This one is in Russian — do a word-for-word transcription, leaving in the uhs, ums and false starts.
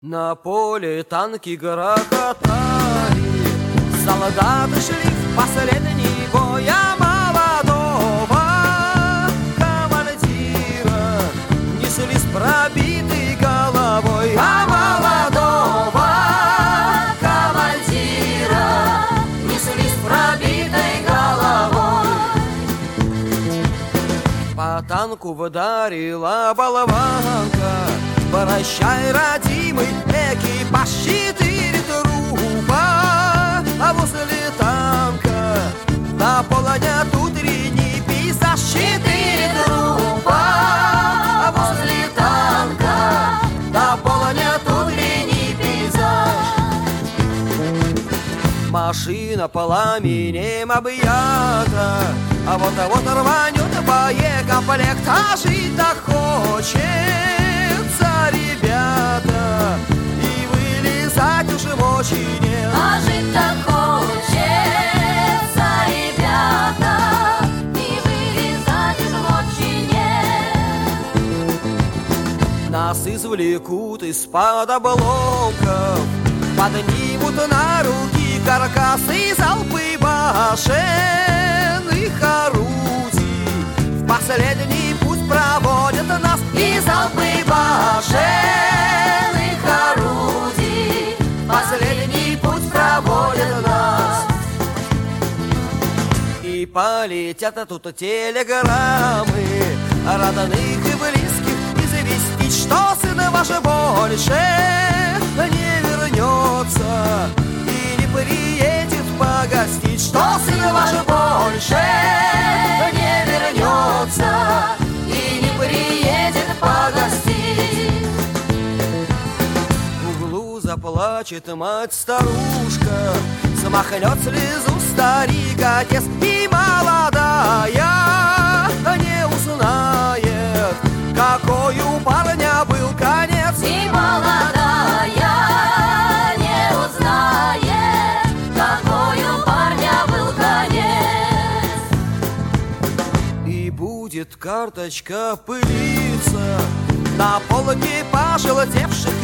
На поле танки грохотали, солдаты шли в последний бой, а молодого командира несли с пробитой головой, а молодого командира несли с пробитой головой. По танку вдарила болванка, прощай, родимый, экипаж, четыре трупа, а возле танка наполонят утренний пейзаж. Четыре трупа, а возле танка наполонят утренний пейзаж. Машина пламенем объята, а вот а вот рванет боекомплект, а жить-то хочется, ребята, и вылезать уже очень нет. А жить-то хочется, ребята, и вылезать уже очень нет. Нас извлекут из-под обломков, поднимут на руки каркасы, залпы башенных орудий. В последний путь проводят нас и залпы башенных орудий. Последний путь проводят нас. И полетят тут телеграммы родных и близких известить, что сын ваш больше не вернется и не приедет погостить, что сын ваш больше не вернется и не приедет погостить. В углу заплачет мать-старушка, смахнет слезу старик, отец, и молодая не узнает, какой у парня был конец. И молодая не узнает, какой у парня был конец. И будет карточка пылиться на полке пожелтевших